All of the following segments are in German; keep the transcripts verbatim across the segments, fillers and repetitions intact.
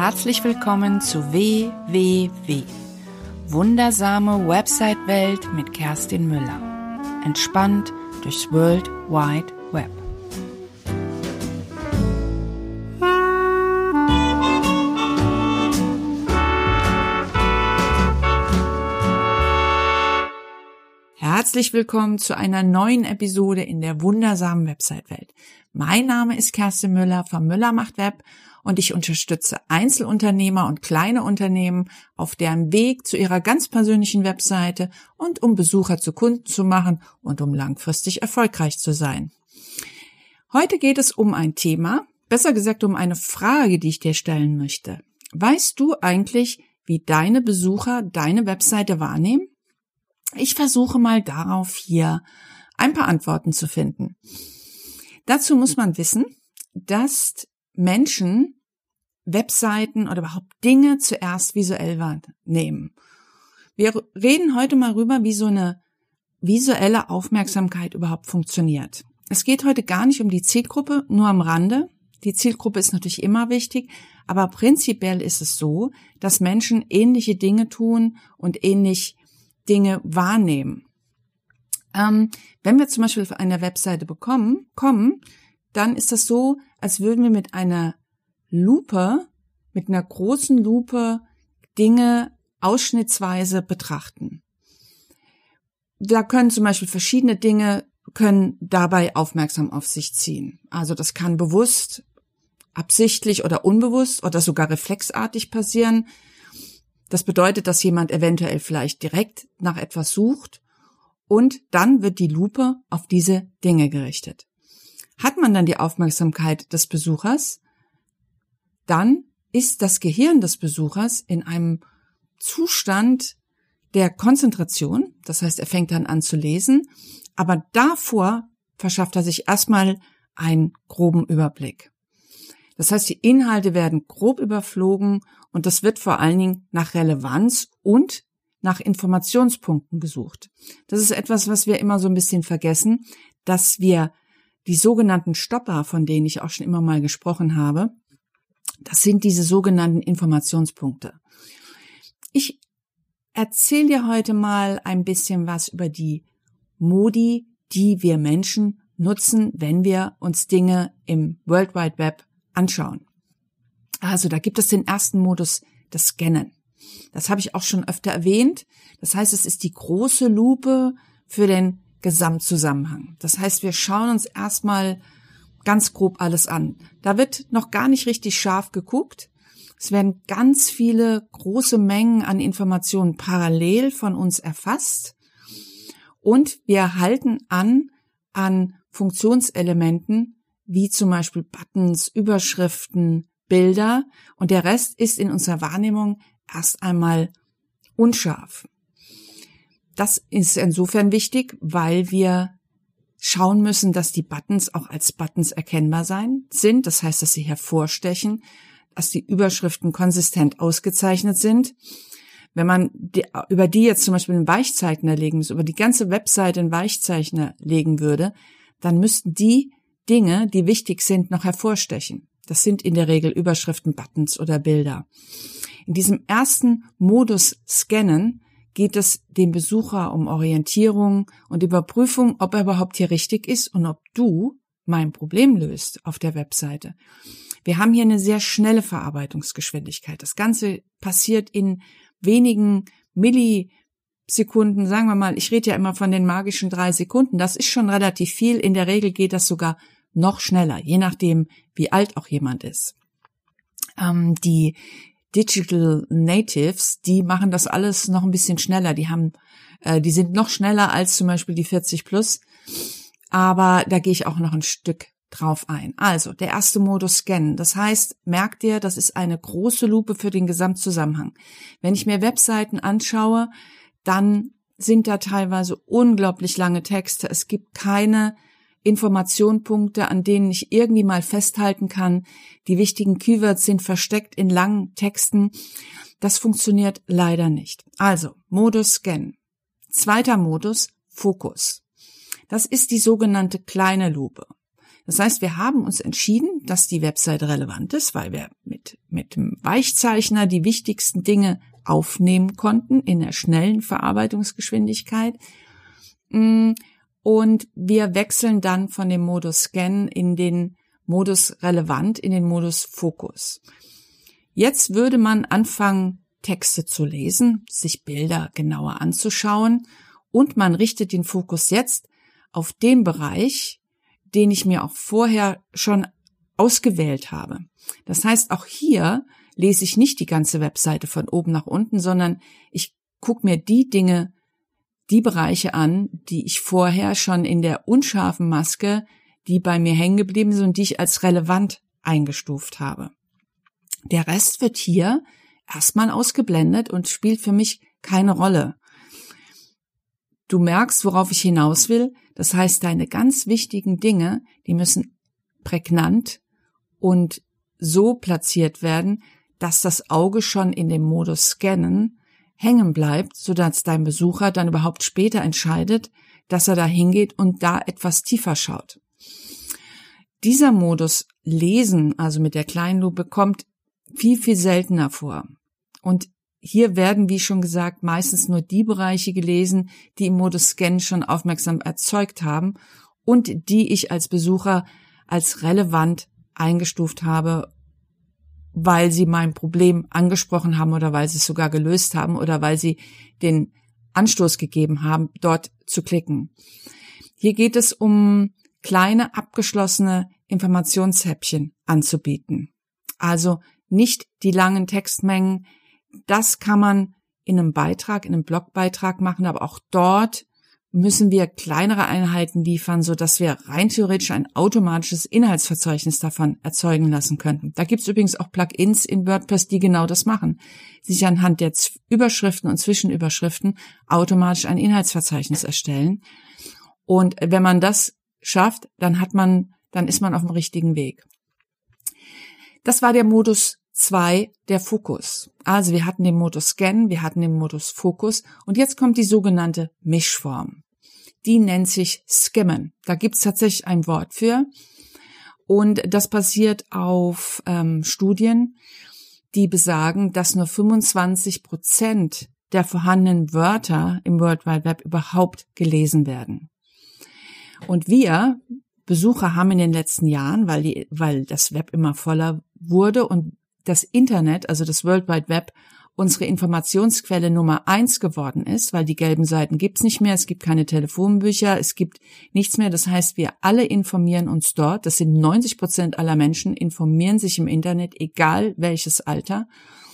Herzlich willkommen zu W W W. Wundersame Website-Welt mit Kerstin Müller. Entspannt durchs World Wide Web. Herzlich willkommen zu einer neuen Episode in der wundersamen Website-Welt. Mein Name ist Kerstin Müller von Müller macht Web und ich unterstütze Einzelunternehmer und kleine Unternehmen auf deren Weg zu ihrer ganz persönlichen Webseite und um Besucher zu Kunden zu machen und um langfristig erfolgreich zu sein. Heute geht es um ein Thema, besser gesagt um eine Frage, die ich dir stellen möchte. Weißt du eigentlich, wie deine Besucher deine Webseite wahrnehmen? Ich versuche mal darauf hier ein paar Antworten zu finden. Dazu muss man wissen, dass Menschen Webseiten oder überhaupt Dinge zuerst visuell wahrnehmen. Wir reden heute mal rüber, wie so eine visuelle Aufmerksamkeit überhaupt funktioniert. Es geht heute gar nicht um die Zielgruppe, nur am Rande. Die Zielgruppe ist natürlich immer wichtig, aber prinzipiell ist es so, dass Menschen ähnliche Dinge tun und ähnlich Dinge wahrnehmen. Ähm, wenn wir zum Beispiel auf eine Webseite bekommen, kommen, dann ist das so, als würden wir mit einer Lupe, mit einer großen Lupe Dinge ausschnittsweise betrachten. Da können zum Beispiel verschiedene Dinge, können dabei aufmerksam auf sich ziehen. Also das kann bewusst, absichtlich oder unbewusst oder sogar reflexartig passieren. Das bedeutet, dass jemand eventuell vielleicht direkt nach etwas sucht und dann wird die Lupe auf diese Dinge gerichtet. Hat man dann die Aufmerksamkeit des Besuchers, dann ist das Gehirn des Besuchers in einem Zustand der Konzentration, das heißt, er fängt dann an zu lesen, aber davor verschafft er sich erstmal einen groben Überblick. Das heißt, die Inhalte werden grob überflogen und das wird vor allen Dingen nach Relevanz und nach Informationspunkten gesucht. Das ist etwas, was wir immer so ein bisschen vergessen, dass wir die sogenannten Stopper, von denen ich auch schon immer mal gesprochen habe, das sind diese sogenannten Informationspunkte. Ich erzähle dir heute mal ein bisschen was über die Modi, die wir Menschen nutzen, wenn wir uns Dinge im World Wide Web anschauen. Also da gibt es den ersten Modus, das Scannen. Das habe ich auch schon öfter erwähnt. Das heißt, es ist die große Lupe für den Gesamtzusammenhang. Das heißt, wir schauen uns erstmal ganz grob alles an. Da wird noch gar nicht richtig scharf geguckt. Es werden ganz viele große Mengen an Informationen parallel von uns erfasst. Und wir halten an an Funktionselementen, wie zum Beispiel Buttons, Überschriften, Bilder. Und der Rest ist in unserer Wahrnehmung erst einmal unscharf. Das ist insofern wichtig, weil wir schauen müssen, dass die Buttons auch als Buttons erkennbar sein sind. Das heißt, dass sie hervorstechen, dass die Überschriften konsistent ausgezeichnet sind. Wenn man die, über die jetzt zum Beispiel einen Weichzeichner legen müsste, über die ganze Webseite einen Weichzeichner legen würde, dann müssten die Dinge, die wichtig sind, noch hervorstechen. Das sind in der Regel Überschriften, Buttons oder Bilder. In diesem ersten Modus Scannen geht es dem Besucher um Orientierung und Überprüfung, ob er überhaupt hier richtig ist und ob du mein Problem löst auf der Webseite. Wir haben hier eine sehr schnelle Verarbeitungsgeschwindigkeit. Das Ganze passiert in wenigen Millisekunden, sagen wir mal, ich rede ja immer von den magischen drei Sekunden. Das ist schon relativ viel. In der Regel geht das sogar noch schneller, je nachdem, wie alt auch jemand ist. Ähm, die Digital Natives, die machen das alles noch ein bisschen schneller. Die haben, äh, die sind noch schneller als zum Beispiel die vierzig plus. Aber da gehe ich auch noch ein Stück drauf ein. Also, der erste Modus Scannen. Das heißt, merkt dir, das ist eine große Lupe für den Gesamtzusammenhang. Wenn ich mir Webseiten anschaue, dann sind da teilweise unglaublich lange Texte. Es gibt keine Informationspunkte, an denen ich irgendwie mal festhalten kann. Die wichtigen Keywords sind versteckt in langen Texten. Das funktioniert leider nicht. Also, Modus Scannen. Zweiter Modus, Fokus. Das ist die sogenannte kleine Lupe. Das heißt, wir haben uns entschieden, dass die Webseite relevant ist, weil wir mit, mit dem Weichzeichner die wichtigsten Dinge aufnehmen konnten in der schnellen Verarbeitungsgeschwindigkeit. Und wir wechseln dann von dem Modus Scan in den Modus relevant, in den Modus Fokus. Jetzt würde man anfangen, Texte zu lesen, sich Bilder genauer anzuschauen und man richtet den Fokus jetzt auf den Bereich, den ich mir auch vorher schon ausgewählt habe. Das heißt, auch hier lese ich nicht die ganze Webseite von oben nach unten, sondern ich gucke mir die Dinge, die Bereiche an, die ich vorher schon in der unscharfen Maske, die bei mir hängen geblieben sind und die ich als relevant eingestuft habe. Der Rest wird hier erstmal ausgeblendet und spielt für mich keine Rolle. Du merkst, worauf ich hinaus will. Das heißt, deine ganz wichtigen Dinge, die müssen prägnant und so platziert werden, dass das Auge schon in dem Modus Scannen hängen bleibt, sodass dein Besucher dann überhaupt später entscheidet, dass er da hingeht und da etwas tiefer schaut. Dieser Modus Lesen, also mit der Kleinlupe, kommt viel, viel seltener vor. Und hier werden, wie schon gesagt, meistens nur die Bereiche gelesen, die im Modus Scan schon aufmerksam erzeugt haben und die ich als Besucher als relevant eingestuft habe, weil sie mein Problem angesprochen haben oder weil sie es sogar gelöst haben oder weil sie den Anstoß gegeben haben, dort zu klicken. Hier geht es um kleine, abgeschlossene Informationshäppchen anzubieten. Also nicht die langen Textmengen. Das kann man in einem Beitrag, in einem Blogbeitrag machen, aber auch dort müssen wir kleinere Einheiten liefern, so dass wir rein theoretisch ein automatisches Inhaltsverzeichnis davon erzeugen lassen könnten. Da gibt es übrigens auch Plugins in WordPress, die genau das machen, sich anhand der Überschriften und Zwischenüberschriften automatisch ein Inhaltsverzeichnis erstellen. Und wenn man das schafft, dann hat man, dann ist man auf dem richtigen Weg. Das war der Modus zwei, der Fokus. Also wir hatten den Modus Scan, wir hatten den Modus Fokus und jetzt kommt die sogenannte Mischform. Die nennt sich Skimmen. Da gibt's tatsächlich ein Wort für und das basiert auf ähm, Studien, die besagen, dass nur fünfundzwanzig Prozent der vorhandenen Wörter im World Wide Web überhaupt gelesen werden. Und wir Besucher haben in den letzten Jahren, weil die, weil das Web immer voller wurde und das Internet, also das World Wide Web, unsere Informationsquelle Nummer eins geworden ist, weil die gelben Seiten gibt's nicht mehr, es gibt keine Telefonbücher, es gibt nichts mehr. Das heißt, wir alle informieren uns dort. Das sind neunzig Prozent aller Menschen, informieren sich im Internet, egal welches Alter.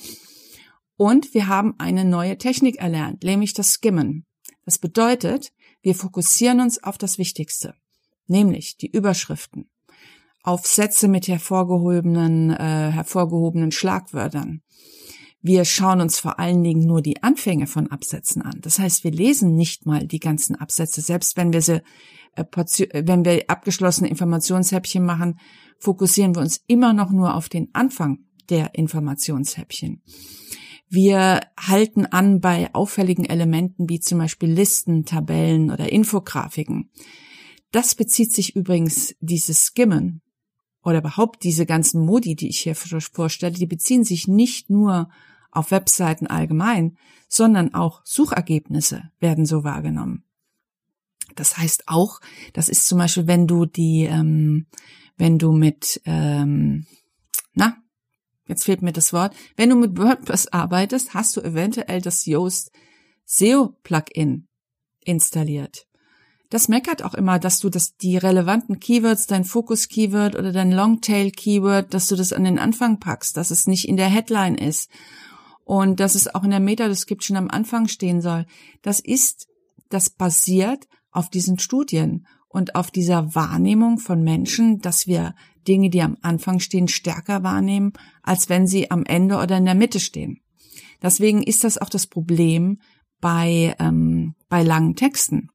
Und wir haben eine neue Technik erlernt, nämlich das Skimmen. Das bedeutet, wir fokussieren uns auf das Wichtigste, nämlich die Überschriften, auf Sätze mit hervorgehobenen, äh, hervorgehobenen Schlagwörtern. Wir schauen uns vor allen Dingen nur die Anfänge von Absätzen an. Das heißt, wir lesen nicht mal die ganzen Absätze. Selbst wenn wir sie, äh, wenn wir abgeschlossene Informationshäppchen machen, fokussieren wir uns immer noch nur auf den Anfang der Informationshäppchen. Wir halten an bei auffälligen Elementen wie zum Beispiel Listen, Tabellen oder Infografiken. Das bezieht sich übrigens, dieses Skimmen oder überhaupt diese ganzen Modi, die ich hier vorstelle, die beziehen sich nicht nur auf Webseiten allgemein, sondern auch Suchergebnisse werden so wahrgenommen. Das heißt auch, das ist zum Beispiel, wenn du die, ähm, wenn du mit, ähm, na, jetzt fehlt mir das Wort, wenn du mit WordPress arbeitest, hast du eventuell das Yoast S E O-Plugin installiert. Das meckert auch immer, dass du das, die relevanten Keywords, dein Fokus-Keyword oder dein Longtail-Keyword, dass du das an den Anfang packst, dass es nicht in der Headline ist und dass es auch in der Meta-Description am Anfang stehen soll. Das ist, das basiert auf diesen Studien und auf dieser Wahrnehmung von Menschen, dass wir Dinge, die am Anfang stehen, stärker wahrnehmen, als wenn sie am Ende oder in der Mitte stehen. Deswegen ist das auch das Problem bei, ähm, bei langen Texten.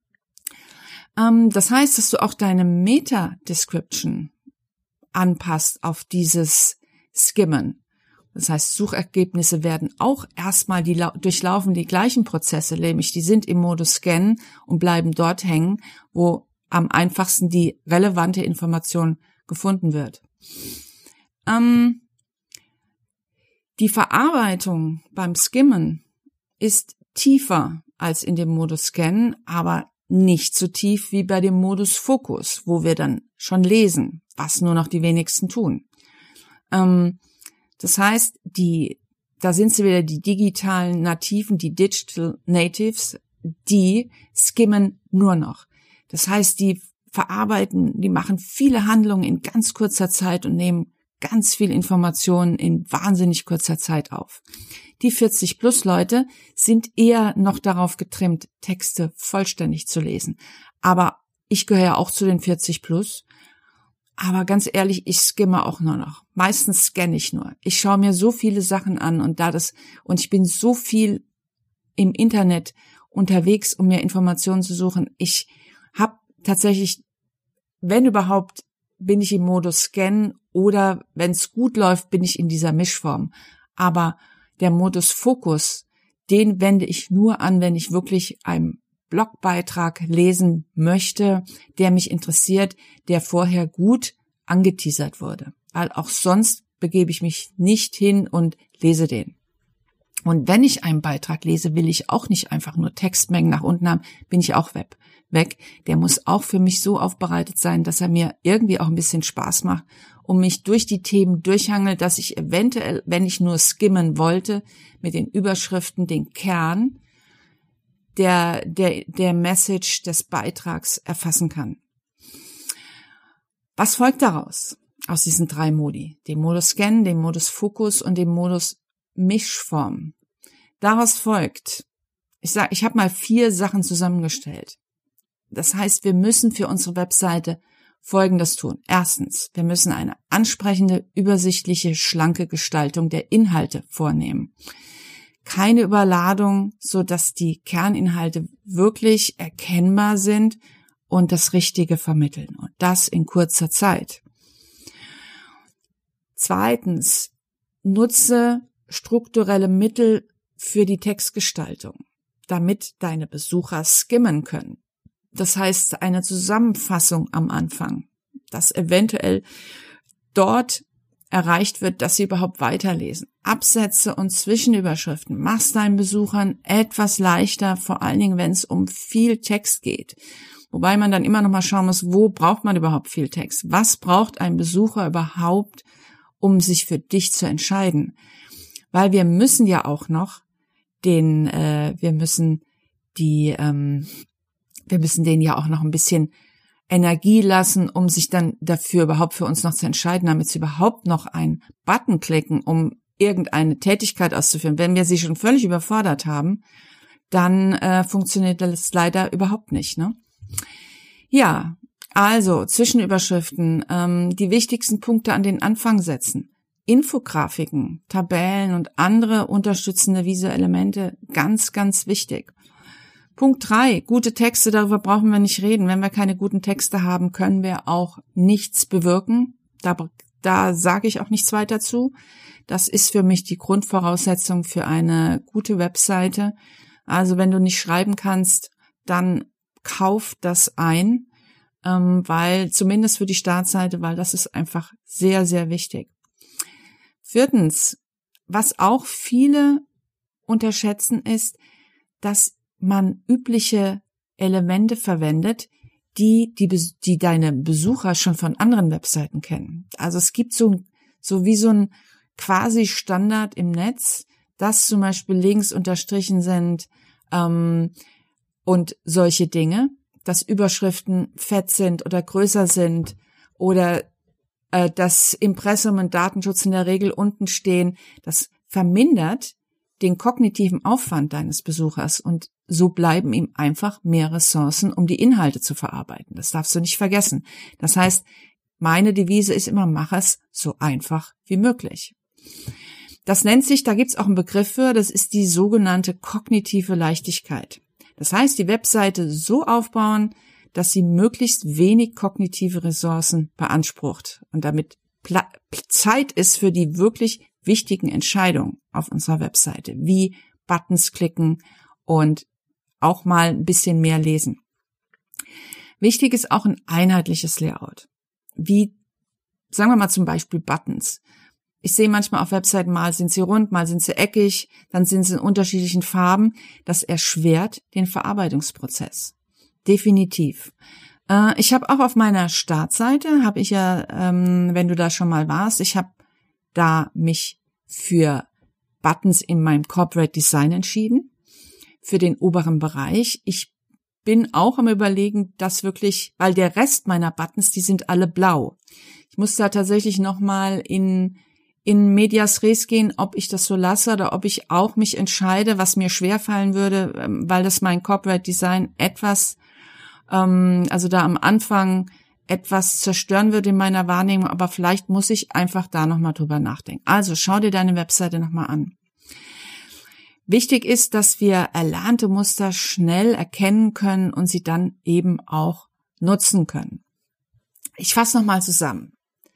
Das heißt, dass du auch deine Meta-Description anpasst auf dieses Skimmen. Das heißt, Suchergebnisse werden auch erstmal, die durchlaufen die gleichen Prozesse, nämlich die sind im Modus Scan und bleiben dort hängen, wo am einfachsten die relevante Information gefunden wird. Ähm, die Verarbeitung beim Skimmen ist tiefer als in dem Modus Scannen, aber nicht so tief wie bei dem Modus Fokus, wo wir dann schon lesen, was nur noch die wenigsten tun. Ähm, das heißt, die, da sind sie wieder, die digitalen Nativen, die Digital Natives, die skimmen nur noch. Das heißt, die verarbeiten, die machen viele Handlungen in ganz kurzer Zeit und nehmen ganz viel Informationen in wahnsinnig kurzer Zeit auf. Die vierzig plus Leute sind eher noch darauf getrimmt, Texte vollständig zu lesen. Aber ich gehöre ja auch zu den vierzig plus. Aber ganz ehrlich, ich skimme auch nur noch. Meistens scanne ich nur. Ich schaue mir so viele Sachen an und da das, und ich bin so viel im Internet unterwegs, um mir Informationen zu suchen. Ich habe tatsächlich, wenn überhaupt, bin ich im Modus Scan oder wenn es gut läuft, bin ich in dieser Mischform. Aber der Modus Fokus, den wende ich nur an, wenn ich wirklich einen Blogbeitrag lesen möchte, der mich interessiert, der vorher gut angeteasert wurde. Weil auch sonst begebe ich mich nicht hin und lese den. Und wenn ich einen Beitrag lese, will ich auch nicht einfach nur Textmengen nach unten haben, bin ich auch weg. weg. Der muss auch für mich so aufbereitet sein, dass er mir irgendwie auch ein bisschen Spaß macht und mich durch die Themen durchhangelt, dass ich eventuell, wenn ich nur skimmen wollte, mit den Überschriften den Kern der, der, der Message des Beitrags erfassen kann. Was folgt daraus? Aus diesen drei Modi? Dem Modus Scan, dem Modus Fokus und dem Modus Mischform. Daraus folgt, ich sag, ich habe mal vier Sachen zusammengestellt. Das heißt, wir müssen für unsere Webseite Folgendes tun. Erstens, wir müssen eine ansprechende, übersichtliche, schlanke Gestaltung der Inhalte vornehmen. Keine Überladung, so dass die Kerninhalte wirklich erkennbar sind und das Richtige vermitteln. Und das in kurzer Zeit. Zweitens, nutze strukturelle Mittel für die Textgestaltung, damit deine Besucher skimmen können. Das heißt, eine Zusammenfassung am Anfang, dass eventuell dort erreicht wird, dass sie überhaupt weiterlesen. Absätze und Zwischenüberschriften. Mach's deinen Besuchern etwas leichter, vor allen Dingen, wenn es um viel Text geht. Wobei man dann immer noch mal schauen muss, wo braucht man überhaupt viel Text? Was braucht ein Besucher überhaupt, um sich für dich zu entscheiden? Weil wir müssen ja auch noch den, äh, wir müssen die, ähm, wir müssen denen ja auch noch ein bisschen Energie lassen, um sich dann dafür überhaupt für uns noch zu entscheiden, damit sie überhaupt noch einen Button klicken, um irgendeine Tätigkeit auszuführen. Wenn wir sie schon völlig überfordert haben, dann äh, funktioniert das leider überhaupt nicht, ne? Ja, also Zwischenüberschriften, ähm, die wichtigsten Punkte an den Anfang setzen. Infografiken, Tabellen und andere unterstützende visuelle Elemente, ganz, ganz wichtig. Punkt drei, gute Texte, darüber brauchen wir nicht reden. Wenn wir keine guten Texte haben, können wir auch nichts bewirken. Da, da sage ich auch nichts weiter zu. Das ist für mich die Grundvoraussetzung für eine gute Webseite. Also wenn du nicht schreiben kannst, dann kauf das ein, ähm, weil zumindest für die Startseite, weil das ist einfach sehr, sehr wichtig. Viertens, was auch viele unterschätzen, ist, dass man übliche Elemente verwendet, die, die, die deine Besucher schon von anderen Webseiten kennen. Also es gibt so, so wie so ein quasi Standard im Netz, dass zum Beispiel Links unterstrichen sind ähm, und solche Dinge, dass Überschriften fett sind oder größer sind oder äh, dass Impressum und Datenschutz in der Regel unten stehen. Das vermindert den kognitiven Aufwand deines Besuchers und so bleiben ihm einfach mehr Ressourcen, um die Inhalte zu verarbeiten. Das darfst du nicht vergessen. Das heißt, meine Devise ist immer, mach es so einfach wie möglich. Das nennt sich, da gibt's auch einen Begriff für, das ist die sogenannte kognitive Leichtigkeit. Das heißt, die Webseite so aufbauen, dass sie möglichst wenig kognitive Ressourcen beansprucht und damit Pla- Zeit ist für die wirklich wichtigen Entscheidungen auf unserer Webseite, wie Buttons klicken und auch mal ein bisschen mehr lesen. Wichtig ist auch ein einheitliches Layout. Wie, sagen wir mal zum Beispiel Buttons. Ich sehe manchmal auf Webseiten, mal sind sie rund, mal sind sie eckig, dann sind sie in unterschiedlichen Farben. Das erschwert den Verarbeitungsprozess. Definitiv. Äh, ich habe auch auf meiner Startseite, habe ich ja, ähm, wenn du da schon mal warst, ich habe da mich für Buttons in meinem Corporate Design entschieden, für den oberen Bereich. Ich bin auch am Überlegen, dass wirklich, weil der Rest meiner Buttons, die sind alle blau. Ich muss da tatsächlich nochmal in in Medias Res gehen, ob ich das so lasse oder ob ich auch mich entscheide, was mir schwerfallen würde, weil das mein Corporate Design etwas, ähm, also da am Anfang etwas zerstören würde in meiner Wahrnehmung, aber vielleicht muss ich einfach da nochmal drüber nachdenken. Also schau dir deine Webseite nochmal an. Wichtig ist, dass wir erlernte Muster schnell erkennen können und sie dann eben auch nutzen können. Ich fasse nochmal zusammen.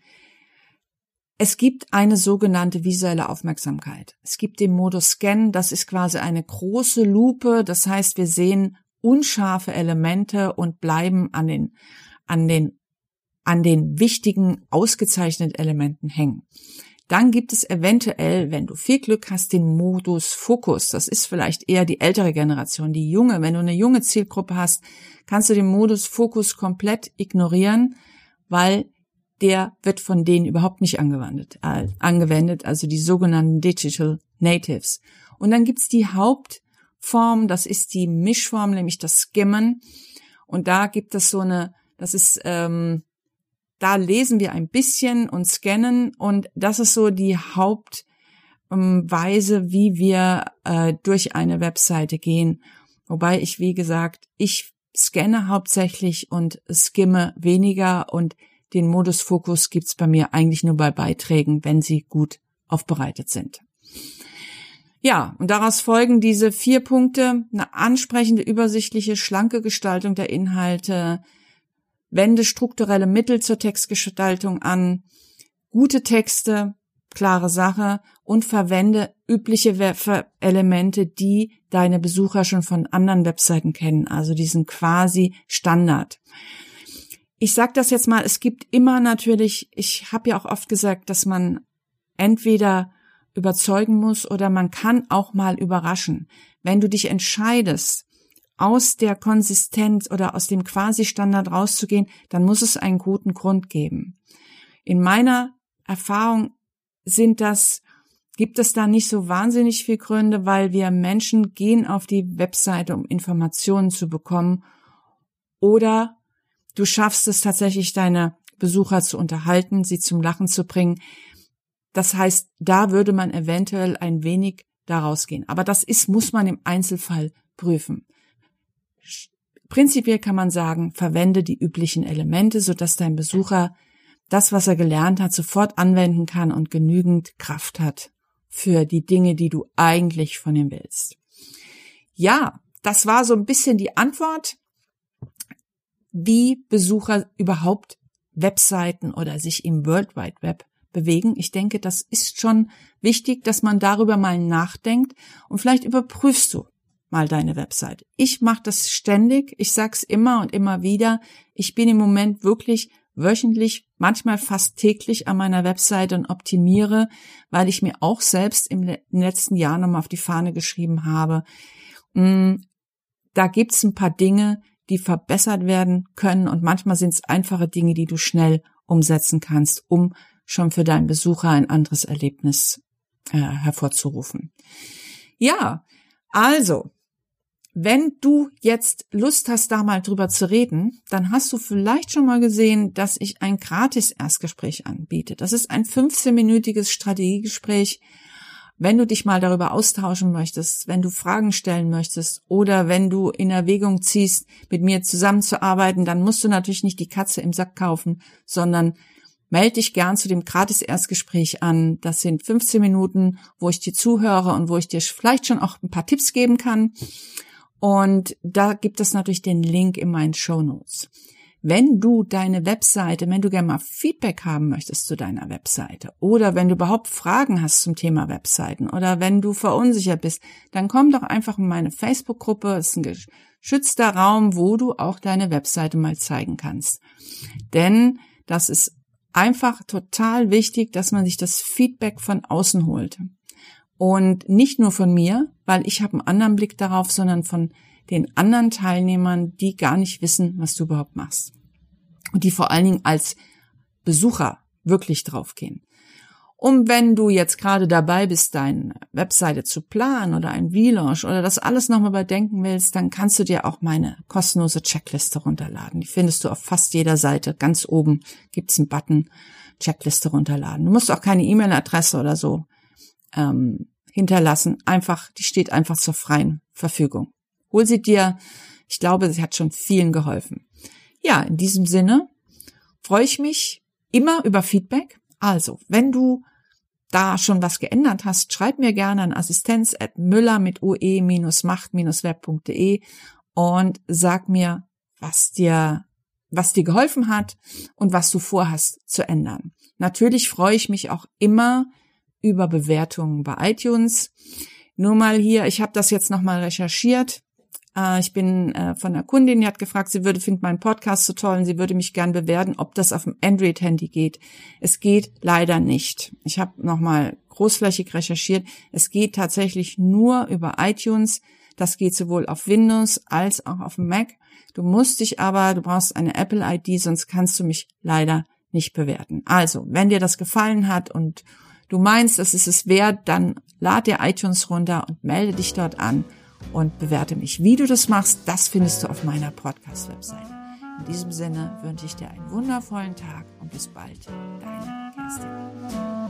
Es gibt eine sogenannte visuelle Aufmerksamkeit. Es gibt den Modus Scan, das ist quasi eine große Lupe, das heißt, wir sehen unscharfe Elemente und bleiben an den, an den, an den wichtigen, ausgezeichneten Elementen hängen. Dann gibt es eventuell, wenn du viel Glück hast, den Modus Fokus. Das ist vielleicht eher die ältere Generation, die junge. Wenn du eine junge Zielgruppe hast, kannst du den Modus Fokus komplett ignorieren, weil der wird von denen überhaupt nicht angewendet, äh, angewendet, also die sogenannten Digital Natives. Und dann gibt's die Hauptform, das ist die Mischform, nämlich das Skimmen. Und da gibt es so eine, das ist, ähm, da lesen wir ein bisschen und scannen und das ist so die Hauptweise, ähm, wie wir äh, durch eine Webseite gehen. Wobei ich, wie gesagt, ich scanne hauptsächlich und skimme weniger und den Modus Fokus gibt's bei mir eigentlich nur bei Beiträgen, wenn sie gut aufbereitet sind. Ja, und daraus folgen diese vier Punkte: eine ansprechende, übersichtliche, schlanke Gestaltung der Inhalte, wende strukturelle Mittel zur Textgestaltung an, gute Texte, klare Sache und verwende übliche Elemente, die deine Besucher schon von anderen Webseiten kennen, also diesen quasi Standard. Ich sage das jetzt mal, es gibt immer natürlich, ich habe ja auch oft gesagt, dass man entweder überzeugen muss oder man kann auch mal überraschen. Wenn du dich entscheidest, aus der Konsistenz oder aus dem Quasi-Standard rauszugehen, dann muss es einen guten Grund geben. In meiner Erfahrung sind das, gibt es da nicht so wahnsinnig viele Gründe, weil wir Menschen gehen auf die Webseite, um Informationen zu bekommen, oder du schaffst es tatsächlich, deine Besucher zu unterhalten, sie zum Lachen zu bringen. Das heißt, da würde man eventuell ein wenig daraus gehen. Aber das ist, muss man im Einzelfall prüfen. Prinzipiell kann man sagen, verwende die üblichen Elemente, sodass dein Besucher das, was er gelernt hat, sofort anwenden kann und genügend Kraft hat für die Dinge, die du eigentlich von ihm willst. Ja, das war so ein bisschen die Antwort, wie Besucher überhaupt Webseiten oder sich im World Wide Web bewegen. Ich denke, das ist schon wichtig, dass man darüber mal nachdenkt und vielleicht überprüfst du mal deine Website. Ich mache das ständig, ich sag's immer und immer wieder. Ich bin im Moment wirklich wöchentlich, manchmal fast täglich an meiner Webseite und optimiere, weil ich mir auch selbst im letzten Jahr nochmal auf die Fahne geschrieben habe. Da gibt's ein paar Dinge, die verbessert werden können und manchmal sind es einfache Dinge, die du schnell umsetzen kannst, um schon für deinen Besucher ein anderes Erlebnis äh, hervorzurufen. Ja, also, wenn du jetzt Lust hast, da mal drüber zu reden, dann hast du vielleicht schon mal gesehen, dass ich ein Gratis-Erstgespräch anbiete. Das ist ein fünfzehnminütiges Strategiegespräch. Wenn du dich mal darüber austauschen möchtest, wenn du Fragen stellen möchtest oder wenn du in Erwägung ziehst, mit mir zusammenzuarbeiten, dann musst du natürlich nicht die Katze im Sack kaufen, sondern melde dich gern zu dem Gratis-Erstgespräch an. Das sind fünfzehn Minuten, wo ich dir zuhöre und wo ich dir vielleicht schon auch ein paar Tipps geben kann. Und da gibt es natürlich den Link in meinen Shownotes. Wenn du deine Webseite, wenn du gerne mal Feedback haben möchtest zu deiner Webseite oder wenn du überhaupt Fragen hast zum Thema Webseiten oder wenn du verunsichert bist, dann komm doch einfach in meine Facebook-Gruppe. Es ist ein geschützter Raum, wo du auch deine Webseite mal zeigen kannst. Denn das ist einfach total wichtig, dass man sich das Feedback von außen holt. Und nicht nur von mir, weil ich habe einen anderen Blick darauf, sondern von den anderen Teilnehmern, die gar nicht wissen, was du überhaupt machst. Und die vor allen Dingen als Besucher wirklich draufgehen. Und wenn du jetzt gerade dabei bist, deine Webseite zu planen oder ein Relaunch oder das alles nochmal überdenken willst, dann kannst du dir auch meine kostenlose Checkliste runterladen. Die findest du auf fast jeder Seite. Ganz oben gibt's einen Button, Checkliste runterladen. Du musst auch keine E-Mail-Adresse oder so ähm, hinterlassen. Einfach, die steht einfach zur freien Verfügung. Hol sie dir. Ich glaube, sie hat schon vielen geholfen. Ja, in diesem Sinne freue ich mich immer über Feedback. Also, wenn du da schon was geändert hast, schreib mir gerne an assistenz at müller mit ue macht web punkt de und sag mir, was dir, was dir geholfen hat und was du vorhast zu ändern. Natürlich freue ich mich auch immer über Bewertungen bei iTunes. Nur mal hier, ich habe das jetzt nochmal recherchiert. Ich bin von einer Kundin, die hat gefragt, sie würde, findet meinen Podcast so toll und sie würde mich gern bewerten, ob das auf dem Android-Handy geht. Es geht leider nicht. Ich habe nochmal großflächig recherchiert. Es geht tatsächlich nur über iTunes. Das geht sowohl auf Windows als auch auf dem Mac. Du musst dich aber, du brauchst eine Apple-I D, sonst kannst du mich leider nicht bewerten. Also, wenn dir das gefallen hat und du meinst, es ist es wert, dann lad dir iTunes runter und melde dich dort an. Und bewerte mich. Wie du das machst, das findest du auf meiner Podcast-Webseite. In diesem Sinne wünsche ich dir einen wundervollen Tag und bis bald. Deine Kerstin.